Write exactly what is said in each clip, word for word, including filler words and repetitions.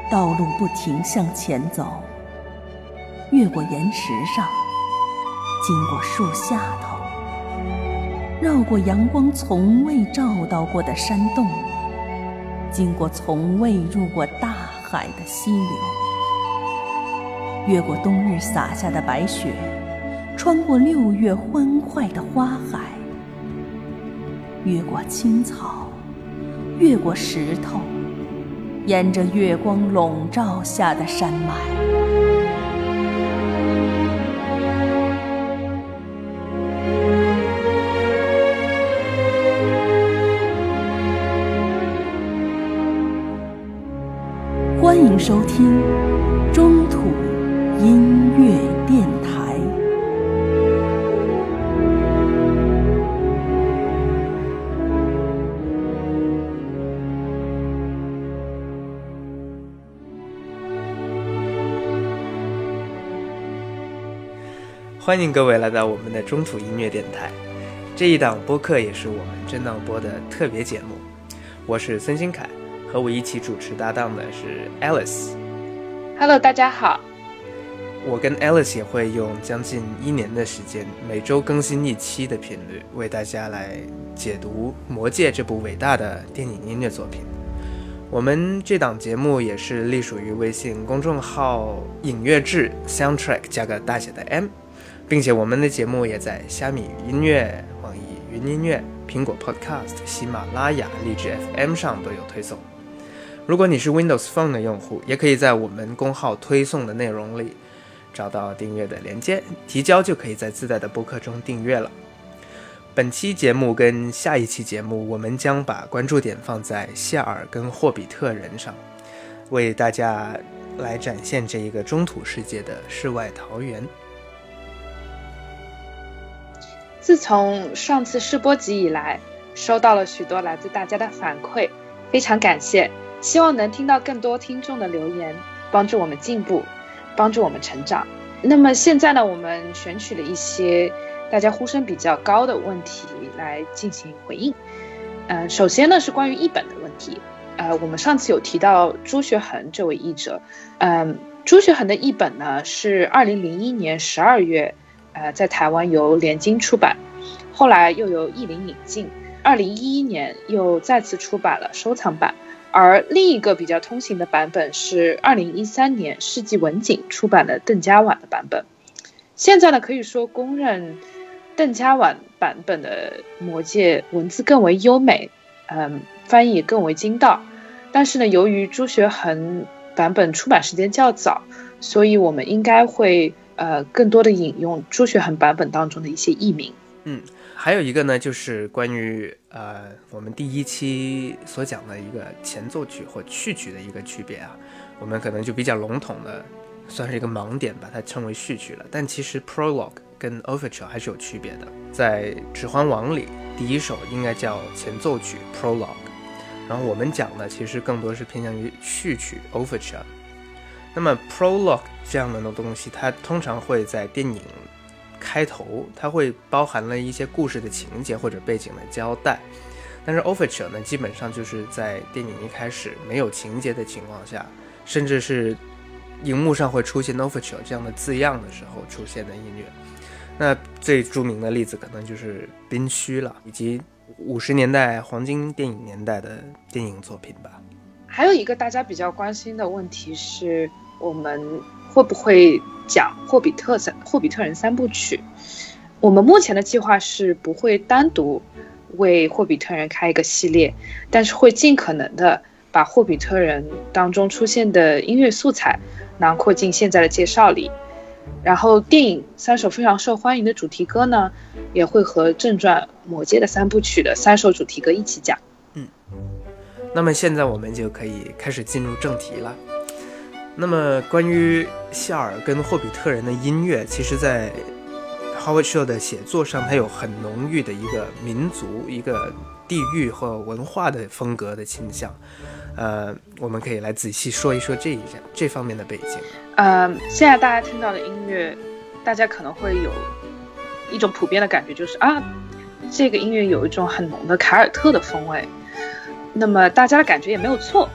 道路不停向前走，越过岩石上，经过树下头，绕过阳光从未照到过的山洞，经过从未入过大海的溪流，越过冬日洒下的白雪，穿过六月欢快的花海，越过青草，越过石头，沿着月光笼罩下的山脉。欢迎收听中土音乐电台。 欢迎各位来到我们的中土音乐电台，这一档播客也是我们震荡播的特别节目。我是孙新凯，和我一起主持搭档的是 Alice。Hello， 大家好。 我跟 Alice 也会用将近一年的时间，每周更新一期的频率，为大家来解读《魔戒》这部伟大的电影音乐作品。我们这档节目也是隶属于微信公众号影乐志 Soundtrack 加个大写的 M，并且我们的节目也在虾米音乐、网易云音乐、苹果 Podcast、喜马拉雅、荔枝 F M 上都有推送。如果你是 Windows Phone 的用户，也可以在我们公号推送的内容里找到订阅的连接，提交就可以在自带的播客中订阅了。本期节目跟下一期节目，我们将把关注点放在夏尔跟霍比特人上，为大家来展现这一个中土世界的世外桃源。 自从上次试播集以来，收到了许多来自大家的反馈，非常感谢，希望能听到更多听众的留言，帮助我们进步，帮助我们成长。那么现在呢，我们选取了一些大家呼声比较高的问题来进行回应。呃，首先呢是关于译本的问题。呃，我们上次有提到朱学恒这位译者，嗯、呃，朱学恒的译本呢是二零零一年十二月。呃，在台湾由联经出版，后来又由译林引进，二零一一年又再次出版了收藏版。而另一个比较通行的版本是二零一三年世纪文景出版的邓家琬的版本。现在呢，可以说公认邓家琬版本的魔戒文字更为优美，嗯，翻译更为精到。但是呢，由于朱学恒版本出版时间较早，所以我们应该会呃，更多的引用朱学恒版本当中的一些译名。 嗯，还有一个呢，就是关于呃我们第一期所讲的一个前奏曲或序曲的一个区别啊，我们可能就比较笼统的算是一个盲点，把它称为序曲了。但其实 prologue 跟 overture 还是有区别的。在《指环王》里，第一首应该叫前奏曲 prologue， 然后我们讲的其实更多是偏向于序曲 overture。那么 prologue 这样的东西，它通常会在电影开头，它会包含了一些故事的情节或者背景的交代。但是 overture 呢，基本上就是在电影一开始没有情节的情况下，甚至是荧幕上会出现 overture 这样的字样的时候出现的音乐。那最著名的例子可能就是宾虚了，以及五十年代黄金电影年代的电影作品吧。 还有一个大家比较关心的问题是，我们会不会讲霍比特霍比特人三部曲？我们目前的计划是不会单独为霍比特人开一个系列，但是会尽可能的把霍比特人当中出现的音乐素材囊括进现在的介绍里。然后电影三首非常受欢迎的主题歌呢，也会和正传魔戒的三部曲的三首主题歌一起讲。 嗯，那么现在我们就可以开始进入正题了。那么关于夏尔跟霍比特人的音乐，其实在 Howard Shore 的写作上，它有很浓郁的一个民族、一个地域和文化的风格的倾向。呃，我们可以来仔细说一说这一这方面的背景。 呃，现在大家听到的音乐，大家可能会有一种普遍的感觉，就是啊，这个音乐有一种很浓的凯尔特的风味。那么大家的感觉也没有错，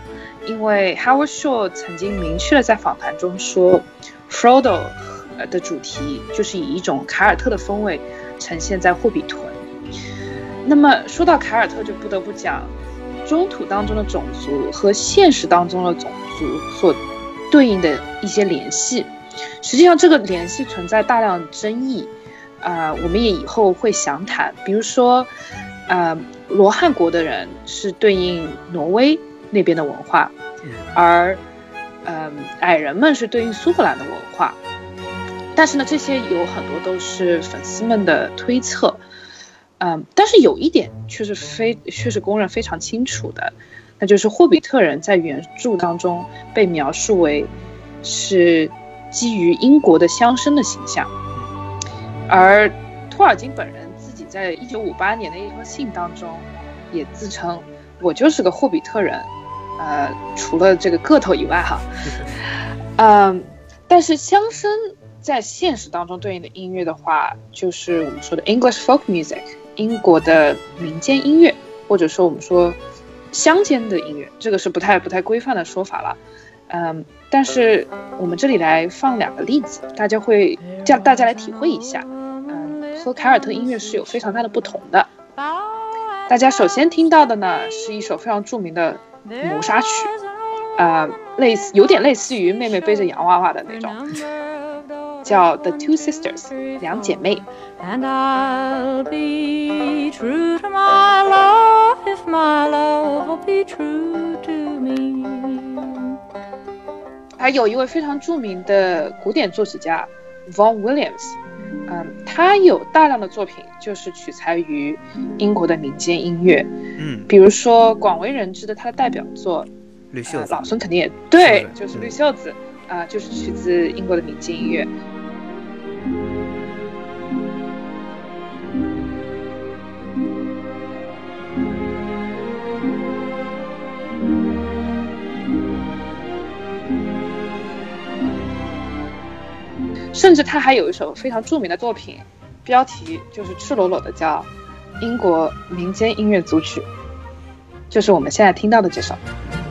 因为 Howard Shore 曾经明确的在访谈中说 Frodo 的主题就是以一种凯尔特的风味呈现在霍比屯。那么说到凯尔特，就不得不讲中土当中的种族和现实当中的种族所对应的一些联系。实际上这个联系存在大量争议，呃，我们也以后会详谈。比如说呃，罗汉国的人是对应挪威那边的文化，而呃，矮人们是对应苏格兰的文化。但是呢，这些有很多都是粉丝们的推测。嗯，但是有一点却是非却是公认非常清楚的，那就是霍比特人在原著当中被描述为是基于英国的乡绅的形象，而托尔金本人自己在一九五八年的一封信当中也自称我就是个霍比特人，呃，除了这个个头以外哈，嗯，但是乡绅在现实当中对应的音乐的话，就是我们说的 English folk music。英国的民间音乐，或者说我们说乡间的音乐，这个是不太不太规范的说法了。嗯，但是我们这里来放两个例子，大家会叫大家来体会一下，嗯，和凯尔特音乐是有非常大的不同的。大家首先听到的呢，是一首非常著名的谋杀曲，呃，类似有点类似于妹妹背着洋娃娃的那种。叫 The Two Sisters 两姐妹。 And I'll be true to my love if my love will be true to me。 还有一位非常著名的古典作曲家 Vaughan Williams， 嗯，他有大量的作品就是取材于英国的民间音乐，嗯，比如说广为人知的他的代表作绿袖子， 呃、老孙肯定也对，就是绿袖子啊、呃，就是取自英国的民间音乐。甚至他还有一首非常著名的作品，标题就是赤裸裸的叫英国民间音乐组曲，就是我们现在听到的这首。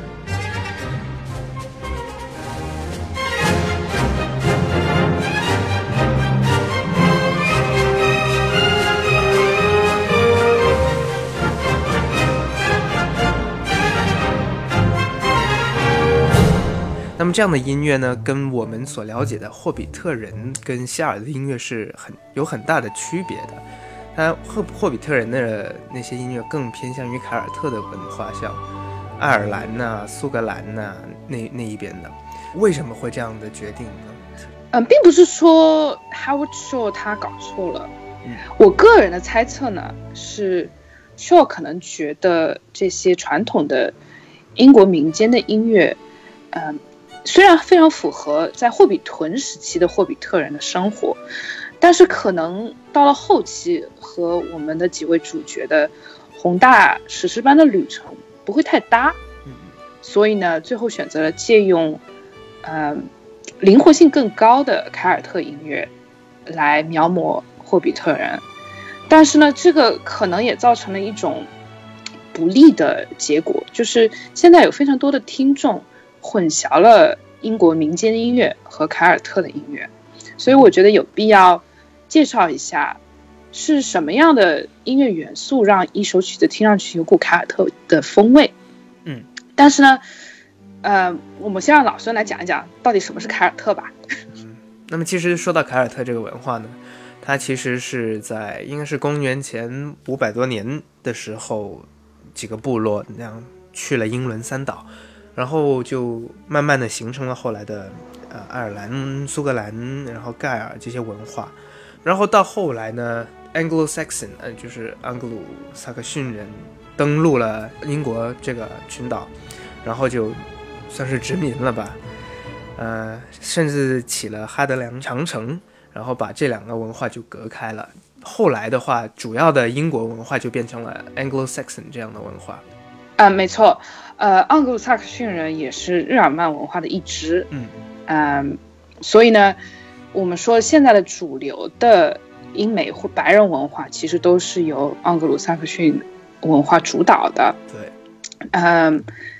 那么这样的音乐呢，跟我们所了解的霍比特人跟希尔的音乐是很有很大的区别的。他霍霍比特人的那些音乐更偏向于凯尔特的文化，像爱尔兰呐、啊、苏格兰呐、啊、那那一边的。为什么会这样的决定呢？ 嗯，并不是说 Howard Shore 他搞错了，嗯，我个人的猜测呢是 Shore 可能觉得这些传统的英国民间的音乐，嗯。虽然非常符合在霍比屯时期的霍比特人的生活，但是可能到了后期和我们的几位主角的宏大史诗般的旅程不会太搭，所以呢，最后选择了借用呃灵活性更高的凯尔特音乐来描摹霍比特人。但是呢，这个可能也造成了一种不利的结果，就是现在有非常多的听众混淆了英国民间音乐和凯尔特的音乐，所以我觉得有必要介绍一下是什么样的音乐元素让一首曲子听上去有股凯尔特的风味。 嗯， 但是呢，呃，我们先让老孙来讲一讲到底什么是凯尔特吧。 嗯，那么其实说到凯尔特这个文化呢，它其实是在应该是公元前五百多年的时候，几个部落那样去了英伦三岛。然后就慢慢的形成了后来的呃爱尔兰、苏格兰，然后盖尔这些文化。然后到后来呢 Anglo-Saxon 呃就是安格鲁萨克逊人登陆了英国这个群岛，然后就算是殖民了吧，呃甚至起了哈德良长城，然后把这两个文化就隔开了。后来的话，主要的英国文化就变成了 Anglo-Saxon 这样的文化。 呃，没错，呃，盎格鲁撒克逊人也是日耳曼文化的一支，嗯，呃，所以呢，我们说现在的主流的英美或白人文化，其实都是由盎格鲁撒克逊文化主导的。 对， 嗯、呃，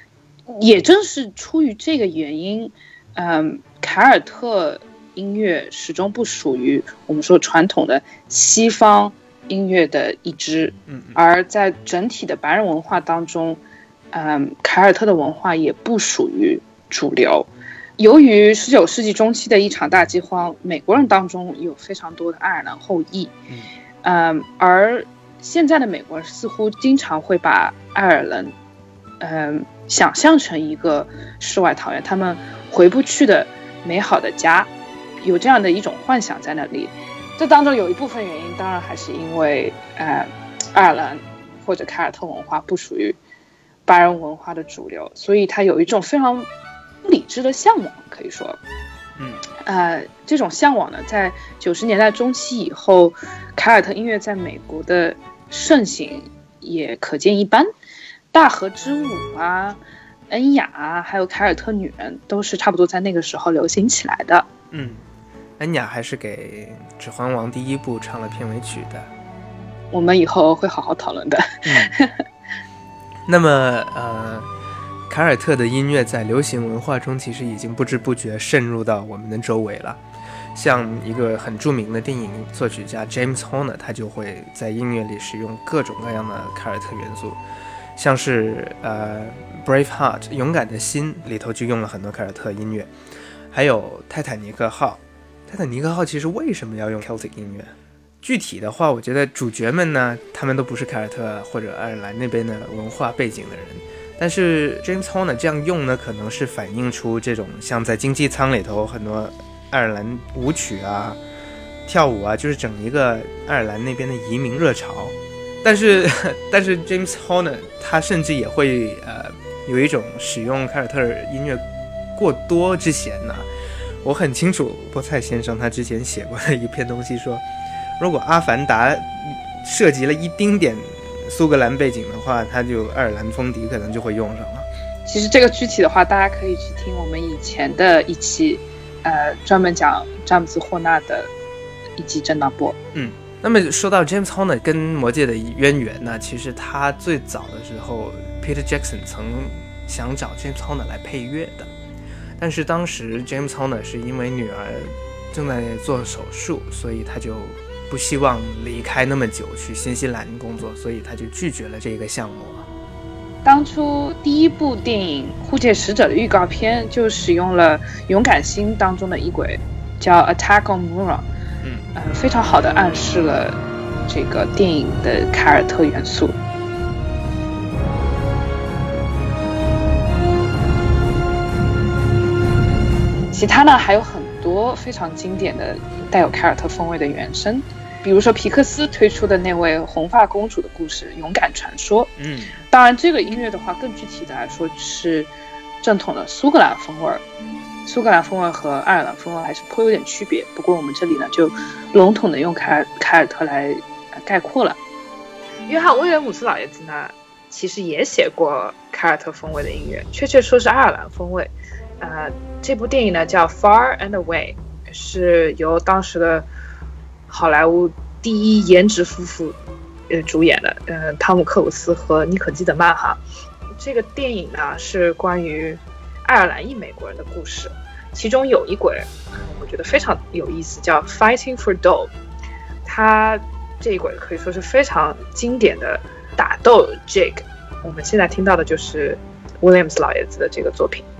也正是出于这个原因，嗯，凯尔特音乐始终不属于我们说传统的西方音乐的一支，而在整体的白人文化当中，嗯，凯尔特的文化也不属于主流。由于十九世纪中期的一场大饥荒，美国人当中有非常多的爱尔兰后裔，嗯，而现在的美国人似乎经常会把爱尔兰，嗯，想象成一个世外桃源，他们回不去的美好的家，有这样的一种幻想在那里。这当中有一部分原因，当然还是因为，呃，爱尔兰或者凯尔特文化不属于白人文化的主流，所以它有一种非常不理智的向往，可以说， 嗯， 呃，这种向往呢，在九十年代中期以后，凯尔特音乐在美国的盛行也可见一斑。大河之舞啊，恩雅啊，还有凯尔特女人，都是差不多在那个时候流行起来的。 嗯，恩雅还是给《指环王》第一部唱了片尾曲的， 我们以后会好好讨论的。 嗯，那么呃。凯尔特的音乐在流行文化中其实已经不知不觉渗入到我们的周围了。像一个很著名的电影作曲家 James Horner， 他就会在音乐里使用各种各样的凯尔特元素，像是呃 Braveheart 勇敢的心里头就用了很多凯尔特音乐，还有泰坦尼克号。泰坦尼克号其实为什么要用 Celtic 音乐？具体的话，我觉得主角们呢，他们都不是凯尔特或者爱尔兰那边的文化背景的人。但是 James Horner 这样用呢，可能是反映出这种像在经济舱里头很多爱尔兰舞曲啊、跳舞啊，就是整一个爱尔兰那边的移民热潮。但是，但是 James Horner 他甚至也会呃有一种使用凯尔特音乐过多之嫌呢、啊。我很清楚波菜先生他之前写过的一篇东西说，如果阿凡达涉及了一丁点苏格兰背景的话，他就爱尔兰风笛可能就会用上了。 其实这个具体的话，大家可以去听我们以前的一期，呃，专门讲詹姆斯霍纳的一期震荡波。 嗯，那么说到 James Horner 跟魔戒的渊源呢，其实他最早的时候 ，Peter Jackson 曾想找 James Horner 来配乐的，但是当时 James Horner 是因为女儿正在做手术，所以他就不希望离开那么久去新西兰工作，所以他就拒绝了这个项目。 当初第一部电影《护戒使者》的预告片就使用了《勇敢心》当中的一轨，叫 Attack on Mura， 嗯、 呃，非常好的暗示了这个电影的凯尔特元素。其他呢还有很多非常经典的带有凯尔特风味的原声，比如说皮克斯推出的那位红发公主的故事《勇敢传说》。 嗯， 当然这个音乐的话，更具体的来说是正统的苏格兰风味。苏格兰风味和爱尔兰风味还是颇有点区别，不过我们这里呢就笼统的用凯尔凯尔特来概括了。约翰威廉姆斯老爷子呢，其实也写过凯尔特风味的音乐，确切说是爱尔兰风味。呃，这部电影呢叫 Far and Away， 是由当时的好莱坞第一颜值夫妇呃主演的，呃，汤姆克鲁斯和妮可基德曼哈。这个电影呢是关于爱尔兰裔美国人的故事，其中有一轨、呃、我觉得非常有意思，叫 Fighting for Dough。 它这一轨可以说是非常经典的打斗 jig， 我们现在听到的就是 Williams 老爷子的这个作品。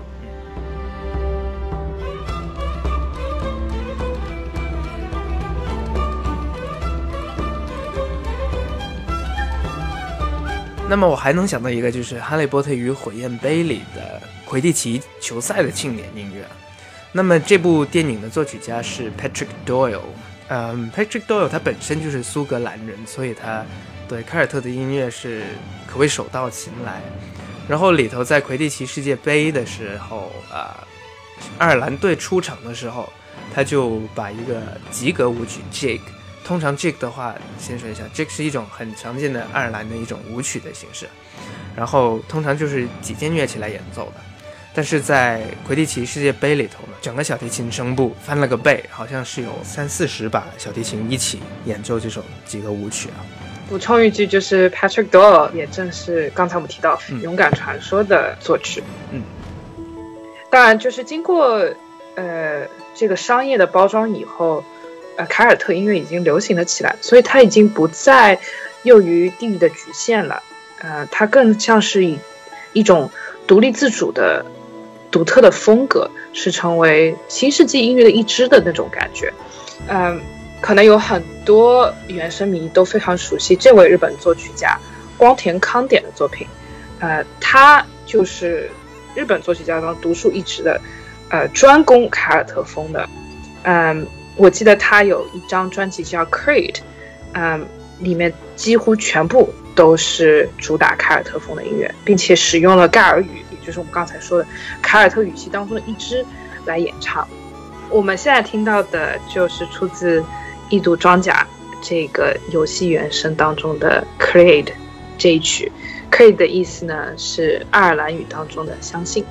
那么我还能想到一个，就是《哈利波特与火焰杯》里的魁地奇球赛的庆典音乐。那么这部电影的作曲家是 Patrick Doyle， 嗯 ，Patrick Doyle 他本身就是苏格兰人，所以他对凯尔特的音乐是可谓手到擒来。然后里头在魁地奇世界杯的时候，啊、呃，爱尔兰队出场的时候，他就把一个及格舞曲 Jig。通常 jig 的话，先说一下 jig 是一种很常见的爱尔兰的一种舞曲的形式，然后通常就是几件乐器来演奏的。但是在魁地奇世界杯里头呢，整个小提琴声部翻了个倍，好像是有三四十把小提琴一起演奏这首几个舞曲啊。 补充一句，就是 Patrick Doyle 也正是刚才我们提到《勇敢传说》的作曲。 嗯， 当然，就是经过呃这个商业的包装以后，呃，凯尔特音乐已经流行了起来，所以它已经不再囿于地域的局限了。呃，它更像是以一种独立自主的、独特的风格，是成为新世纪音乐的一支的那种感觉。嗯、呃，可能有很多原声迷都非常熟悉这位日本作曲家光田康典的作品。呃，他就是日本作曲家中独树一帜的，呃，专攻凯尔特风的。嗯，我记得他有一张专辑叫 Creed， 嗯，里面几乎全部都是主打凯尔特风的音乐，并且使用了盖尔语，也就是我们刚才说的凯尔特语系当中的一支来演唱。我们现在听到的就是出自《异度装甲》这个游戏原声当中的 Creed 这一曲。Creed 的意思呢是爱尔兰语当中的相信。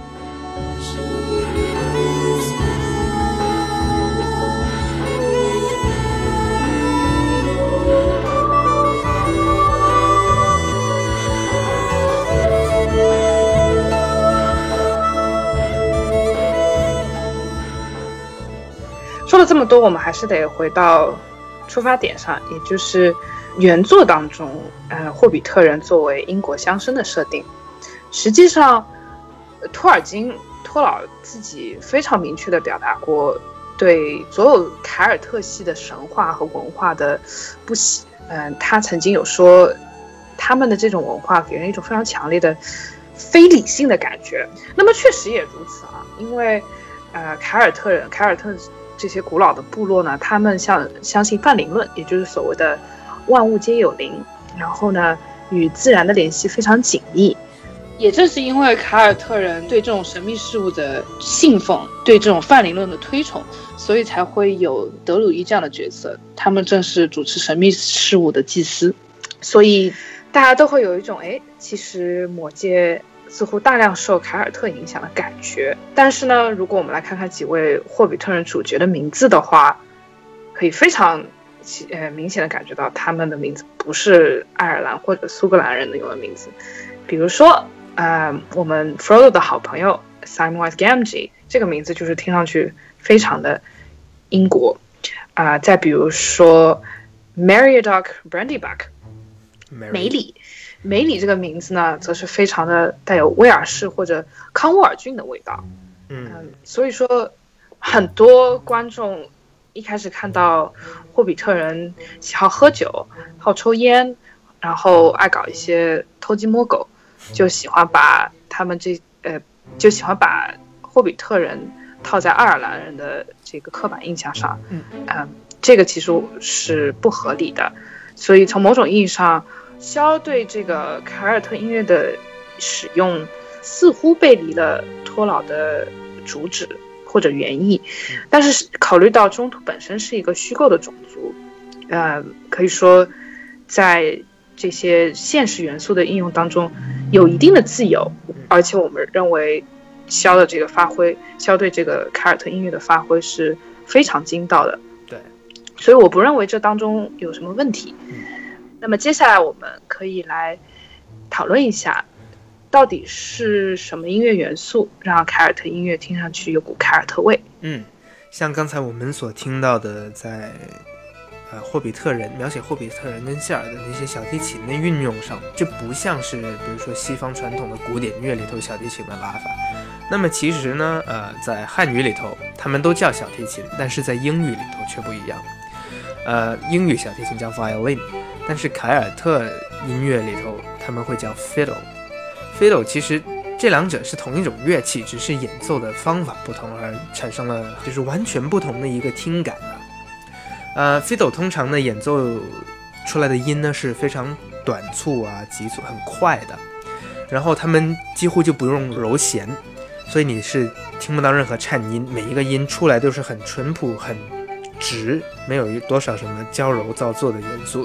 说了这么多，我们还是得回到出发点上，也就是原作当中，呃，霍比特人作为英国乡绅的设定。实际上，托尔金托老自己非常明确地表达过对所有凯尔特系的神话和文化的不喜。嗯、呃，他曾经有说，他们的这种文化给人一种非常强烈的非理性的感觉。那么确实也如此啊，因为呃，凯尔特人，凯尔特这些古老的部落呢，他们像相信泛灵论，也就是所谓的万物皆有灵，然后呢，与自然的联系非常紧密。也正是因为凯尔特人对这种神秘事物的信奉，对这种泛灵论的推崇，所以才会有德鲁伊这样的角色，他们正是主持神秘事物的祭司。所以大家都会有一种，哎，其实魔戒似乎大量受凯尔特影响的感觉。但是呢，如果我们来看看几位霍比特人主角的名字的话，可以非常呃明显的感觉到他们的名字不是爱尔兰或者苏格兰人的用的名字。比如说呃，我们 Frodo 的好朋友 Samwise Gamgee， 这个名字就是听上去非常的英国啊、呃。再比如说 Meriadoc Brandybuck 梅里梅里这个名字呢，则是非常的带有威尔士或者康沃尔郡的味道。嗯，所以说很多观众一开始看到霍比特人喜好喝酒、好抽烟，然后爱搞一些偷鸡摸狗，就喜欢把他们这呃，就喜欢把霍比特人套在爱尔兰人的这个刻板印象上。嗯，呃、这个其实是不合理的。所以从某种意义上，肖对这个凯尔特音乐的使用似乎背离了托老的主旨或者原意，但是考虑到中土本身是一个虚构的种族，呃，可以说在这些现实元素的应用当中有一定的自由，而且我们认为肖的这个发挥，肖对这个凯尔特音乐的发挥是非常精到的。 对， 所以我不认为这当中有什么问题。那么接下来我们可以来讨论一下，到底是什么音乐元素让凯尔特音乐听上去有股凯尔特味？嗯， 像刚才我们所听到的，在呃霍比特人描写霍比特人跟谢尔的那些小提琴的运用上，这不像是比如说西方传统的古典乐里头小提琴的拉法。那么其实呢，呃，在汉语里头他们都叫小提琴，但是在英语里头却不一样。呃，英语小提琴叫 violin， 但是凯尔特音乐里头他们会叫 fiddle。fiddle 其实这两者是同一种乐器，只是演奏的方法不同而产生了就是完全不同的一个听感啊。呃 fiddle 通常呢演奏出来的音呢是非常短促啊、急促、很快的，然后他们几乎就不用揉弦，所以你是听不到任何颤音，每一个音出来都是很淳朴、很直，没有多少什么娇柔造作的元素。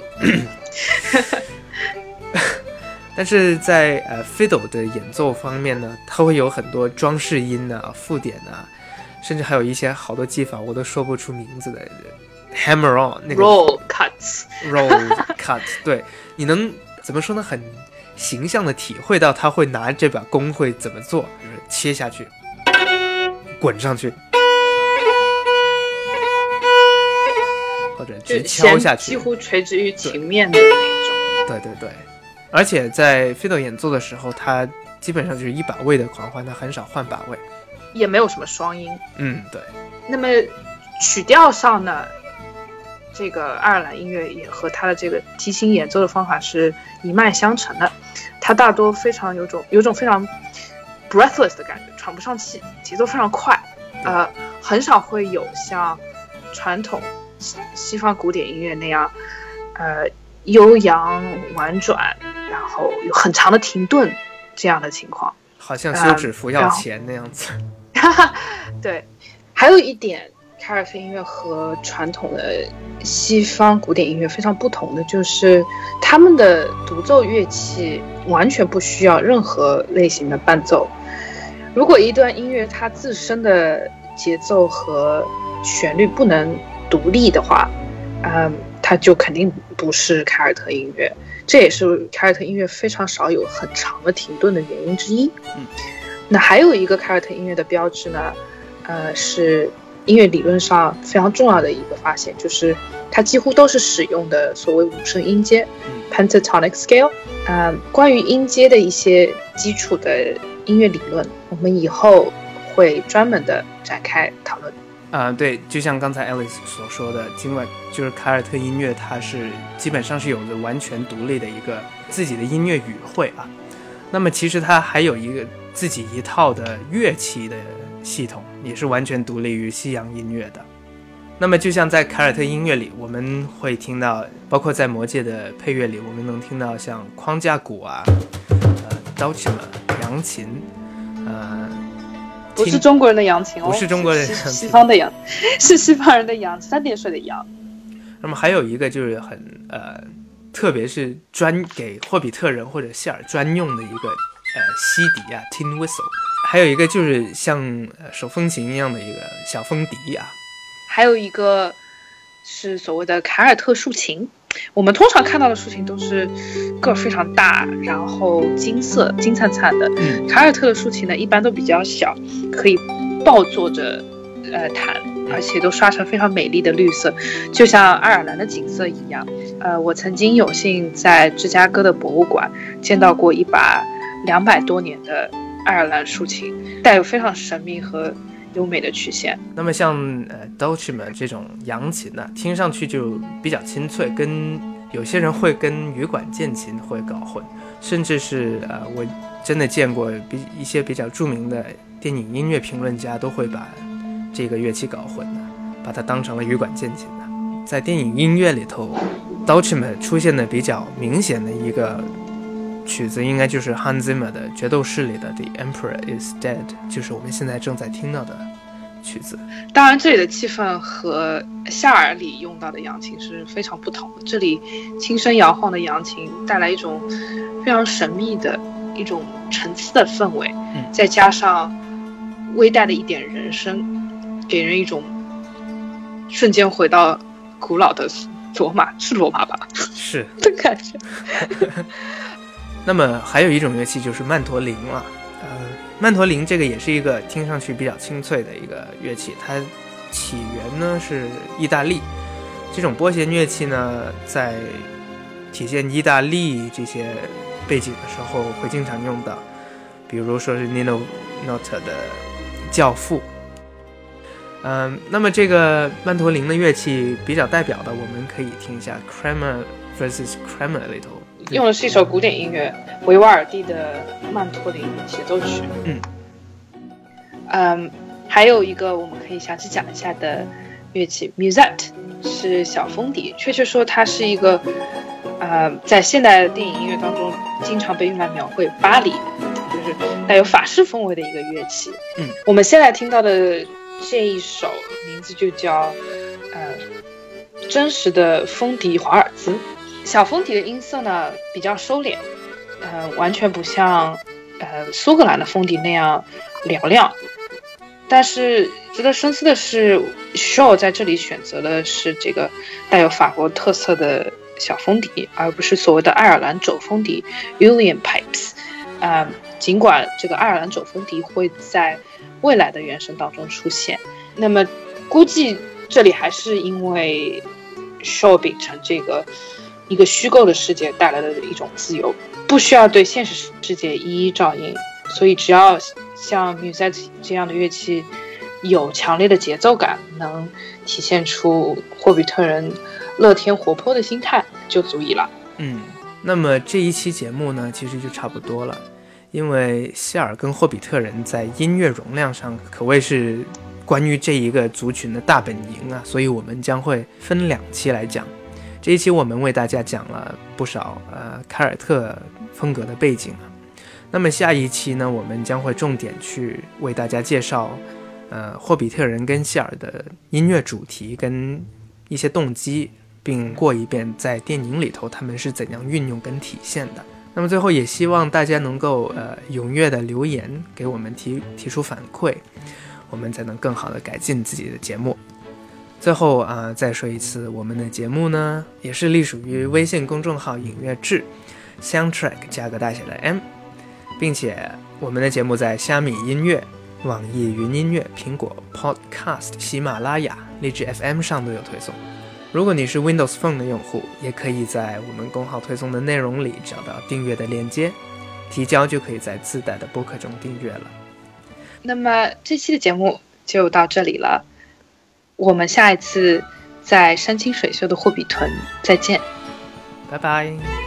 但是在呃 fiddle 的演奏方面呢，它会有很多装饰音啊、附点啊，甚至还有一些好多技法我都说不出名字的 hammer on 那个 roll cuts roll cut， 对，你能怎么说呢？很形象的体会到他会拿这把弓会怎么做，就是切下去，滚上去，或者直敲下去， 几乎垂直于琴面的那种。 对对对，而且在 fiddle 演奏的时候，他基本上就是一把位的狂欢，他很少换把位， 也没有什么双音。 嗯，对。 那么曲调上呢，这个爱尔兰音乐也和它的这个提琴演奏的方法是一脉相承的。它大多非常有种有种非常 breathless 的感觉，喘不上气，节奏非常快，呃，很少会有像传统西方古典音乐那样，呃，悠扬婉转，然后有很长的停顿这样的情况， 好像休止符要钱那样子。 呃、对，还有一点，凯尔特音乐和传统的西方古典音乐非常不同的，就是他们的独奏乐器完全不需要任何类型的伴奏。如果一段音乐它自身的节奏和旋律不能独立的话，嗯，它就肯定不是凯尔特音乐。这也是凯尔特音乐非常少有很长的停顿的原因之一。 嗯， 那还有一个凯尔特音乐的标志呢，呃，是音乐理论上非常重要的一个发现，就是它几乎都是使用的所谓五声音阶 pentatonic scale。呃，关于音阶的一些基础的音乐理论，我们以后会专门的展开讨论。 啊、呃，对，就像刚才 Alice 所说的，尽管就是凯尔特音乐，它是基本上是有着完全独立的一个自己的音乐语汇啊。那么其实它还有一个自己一套的乐器的系统，也是完全独立于西洋音乐的。那么就像在凯尔特音乐里，我们会听到，包括在魔戒的配乐里，我们能听到像框架鼓啊，呃 dulcimer 扬琴，呃。 不是中国人的扬琴哦， 不是中国人的扬琴， 是西方的扬，是西方人的扬，三点水的扬。 那么还有一个就是很呃，特别是专给霍比特人或者希尔专用的一个呃西笛啊 ，tin whistle， 还有一个就是像、呃、手风琴一样的一个小风笛啊， 还有一个是所谓的凯尔特竖琴。我们通常看到的竖琴都是个儿非常大，然后金色金灿灿的。 嗯， 凯尔特的竖琴呢，一般都比较小，可以抱坐着呃弹，而且都刷成非常美丽的绿色，就像爱尔兰的景色一样。呃，我曾经有幸在芝加哥的博物馆见到过一把两百多年的爱尔兰竖琴，带有非常神秘和优美的曲线。 那么像呃 dulcimer 这种扬琴呢、啊，听上去就比较清脆，跟有些人会跟羽管键琴会搞混，甚至是呃我真的见过比一些比较著名的电影音乐评论家都会把这个乐器搞混的，把它当成了羽管键琴的。在电影音乐里头 dulcimer 出现的比较明显的一个曲子应该就是 Hans Zimmer 的决斗士里的 The Emperor is Dead， 就是我们现在正在听到的曲子。 当然这里的气氛和夏尔里用到的扬琴是非常不同的，这里轻声摇晃的扬琴带来一种非常神秘的一种层次的氛围、嗯、再加上微带的一点人声，给人一种瞬间回到古老的罗马，是罗马吧？ 是的感觉。 那么还有一种乐器就是曼陀铃了，呃，曼陀铃这个也是一个听上去比较清脆的一个乐器，它起源呢是意大利。这种拨弦乐器呢，在体现意大利这些背景的时候会经常用到，比如说是 Nino Rota 的教父。嗯、呃，那么这个曼陀铃的乐器比较代表的，我们可以听一下 Kramer versus Kramer 里头。 用的是一首古典音乐维瓦尔第的曼陀铃协奏曲。 嗯嗯，还有一个我们可以详细讲一下的乐器 musette 是小风笛，确切说它是一个呃在现代的电影音乐当中经常被用来描绘巴黎，就是带有法式风味的一个乐器。 嗯， 我们现在听到的这一首名字就叫呃真实的风笛华尔兹。小风笛的音色呢比较收敛，呃，完全不像呃苏格兰的风笛那样嘹亮。 但是值得深思的是 Shaw 在这里选择的是这个带有法国特色的小风笛，而不是所谓的爱尔兰肘风笛 Uilleann Pipes。呃，尽管这个爱尔兰肘风笛会在未来的原声当中出现，那么估计这里还是因为 Shaw 秉承这个一个虚构的世界带来的一种自由，不需要对现实世界一一照应，所以只要像 musette 这样的乐器有强烈的节奏感，能体现出霍比特人乐天活泼的心态就足以了。 嗯，那么这一期节目呢其实就差不多了，因为希尔跟霍比特人在音乐容量上可谓是关于这一个族群的大本营啊，所以我们将会分两期来讲。这一期我们为大家讲了不少呃凯尔特风格的背景啊，那么下一期呢，我们将会重点去为大家介绍呃霍比特人跟希尔的音乐主题跟一些动机，并过一遍在电影里头他们是怎样运用跟体现的。那么最后也希望大家能够呃踊跃的留言给我们提提出反馈，我们才能更好的改进自己的节目。最后啊、呃，再说一次，我们的节目呢也是隶属于微信公众号影乐志 Soundtrack 加个大写的 M， 并且我们的节目在虾米音乐、网易云音乐、苹果 Podcast、喜马拉雅、荔枝 F M 上都有推送。如果你是 Windows Phone 的用户，也可以在我们公号推送的内容里找到订阅的链接，提交就可以在自带的播客中订阅了。 那么这期的节目就到这里了，我们下一次在山清水秀的霍比屯再见， 拜拜。